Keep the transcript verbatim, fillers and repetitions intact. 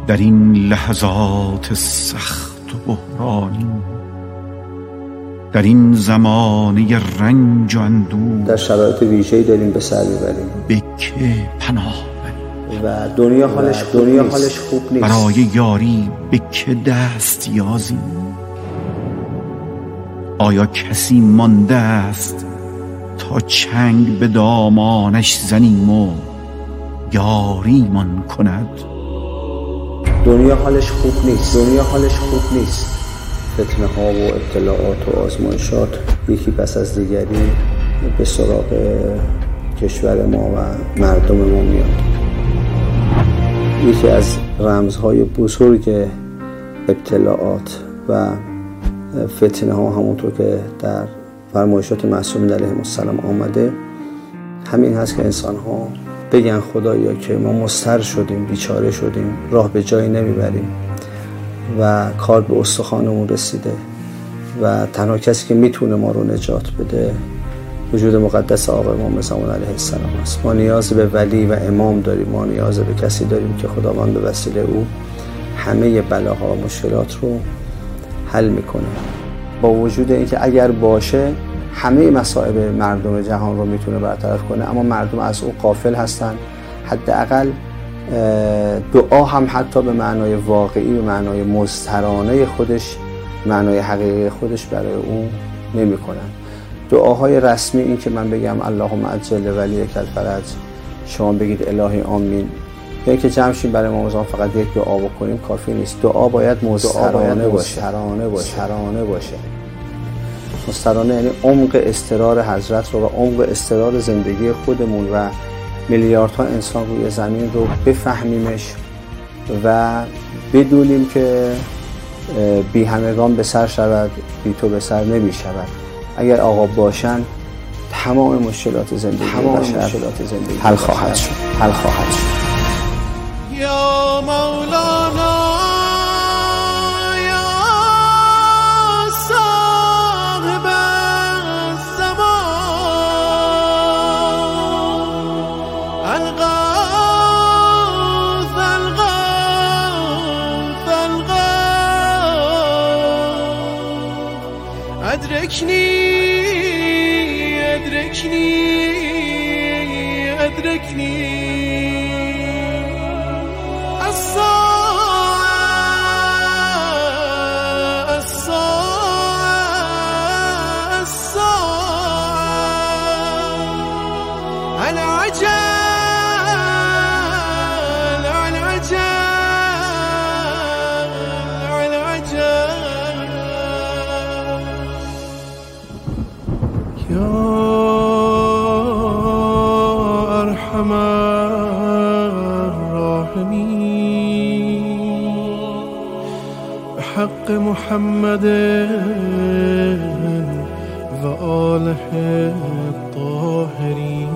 در این لحظات سخت و بحرانی، در این زمانه رنج و اندوه، در شرایط ویژه‌ای داریم به سر میبریم. به که پناه بریم و دنیا حالش دنیا حالش خوب نیست. برای یاری به که دست یازیم؟ آیا کسی مانده است تا چنگ به دامانش زنیم و یاریمان کند؟ دنیا حالش خوب نیست. دنیا حالش خوب نیست. فتنه ها و ابتلاعات و آزمایشات یکی پس از دیگری به سراغ کشور ما و مردم ما میاد. یکی از رمزهای بزرگ ابتلاعات و فتنه ها همونطور که در فرمایشات معصومین علیهم السلام آمده همین هست که انسان ها بگن خدایا که ما مضطر شدیم، بیچاره شدیم، راه به جایی نمیبریم و کار به استخوانمون رسیده و تنها کسی که میتونه ما رو نجات بده وجود مقدس آقا امام زمان علیه السلام است. ما نیاز به ولی و امام داریم، ما نیاز به کسی داریم که خداوند به وسیله او همه بلاها و مشکلات رو حل میکنه. با وجود اینکه اگر باشه همه مصائب مردم جهان رو میتونه برطرف کنه، اما مردم از او غافل هستن. حداقل دعا هم حتی به معنای واقعی، به معنای مضطرانه خودش، معنای حقیقی خودش برای او نمی کنن. دعاهای رسمی این که من بگم اللهم عجل ولیک الفرج، شما بگید الهی آمین، یا که جمع شیم برای امام زمان فقط یک دعا بکنیم کافی نیست. دعا باید مضطرانه باشه. مضطرانه باشه. مضطرانه باشه. مضطرانه یعنی عمق اضطرار حضرت رو و عمق اضطرار زندگی خودمون و میلیاردها انسان روی زمین رو بفهمیمش و بدونیم که بی همگان به سر شود، بی تو به سر نمی شود. اگر آقا باشن تمام مشکلات زندگی تمام مشکلات زندگی حل خواهد شد. حل خواهد شد. یا مولانا أدركني أدركني أدركني الساعة الساعة الساعة العجل العجل العجل يا أرحم الراحمين بحق محمد وآله الطاهرين